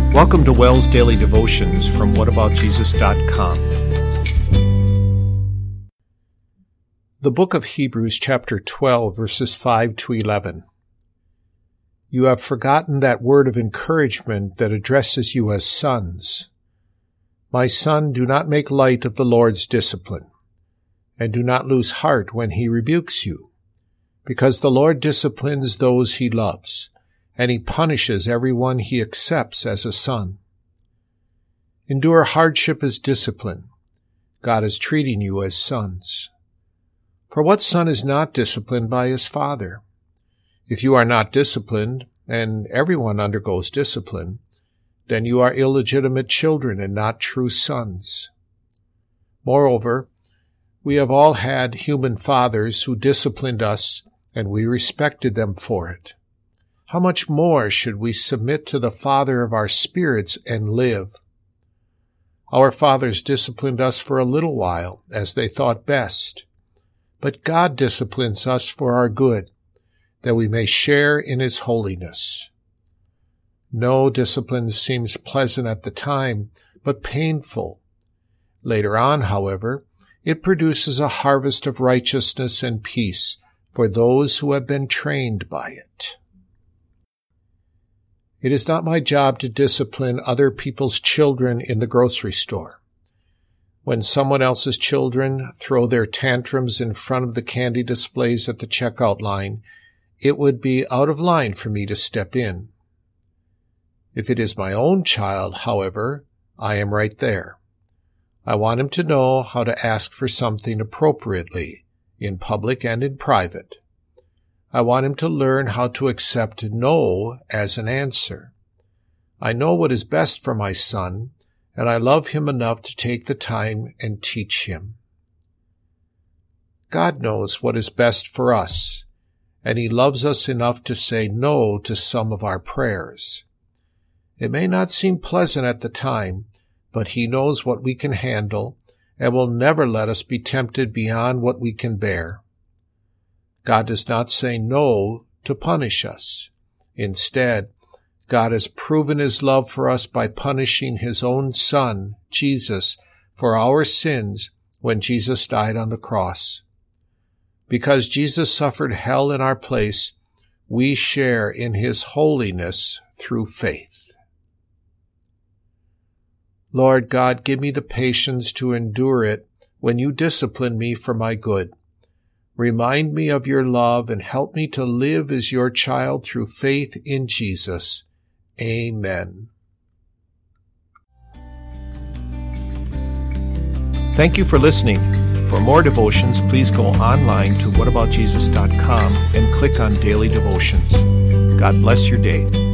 Welcome to Wells Daily Devotions from whataboutjesus.com. The book of Hebrews, chapter 12, verses 5 to 11. You have forgotten that word of encouragement that addresses you as sons. My son, do not make light of the Lord's discipline, and do not lose heart when he rebukes you, because the Lord disciplines those he loves, and he punishes everyone he accepts as a son. Endure hardship as discipline. God is treating you as sons. For what son is not disciplined by his father? If you are not disciplined, and everyone undergoes discipline, then you are illegitimate children and not true sons. Moreover, we have all had human fathers who disciplined us, and we respected them for it. How much more should we submit to the Father of our spirits and live? Our fathers disciplined us for a little while, as they thought best. But God disciplines us for our good, that we may share in His holiness. No discipline seems pleasant at the time, but painful. Later on, however, it produces a harvest of righteousness and peace for those who have been trained by it. It is not my job to discipline other people's children in the grocery store. When someone else's children throw their tantrums in front of the candy displays at the checkout line, it would be out of line for me to step in. If it is my own child, however, I am right there. I want him to know how to ask for something appropriately, in public and in private. I want him to learn how to accept no as an answer. I know what is best for my son, and I love him enough to take the time and teach him. God knows what is best for us, and He loves us enough to say no to some of our prayers. It may not seem pleasant at the time, but He knows what we can handle and will never let us be tempted beyond what we can bear. God does not say no to punish us. Instead, God has proven His love for us by punishing His own Son, Jesus, for our sins when Jesus died on the cross. Because Jesus suffered hell in our place, we share in His holiness through faith. Lord God, give me the patience to endure it when you discipline me for my good. Remind me of your love and help me to live as your child through faith in Jesus. Amen. Thank you for listening. For more devotions, please go online to whataboutjesus.com and click on Daily Devotions. God bless your day.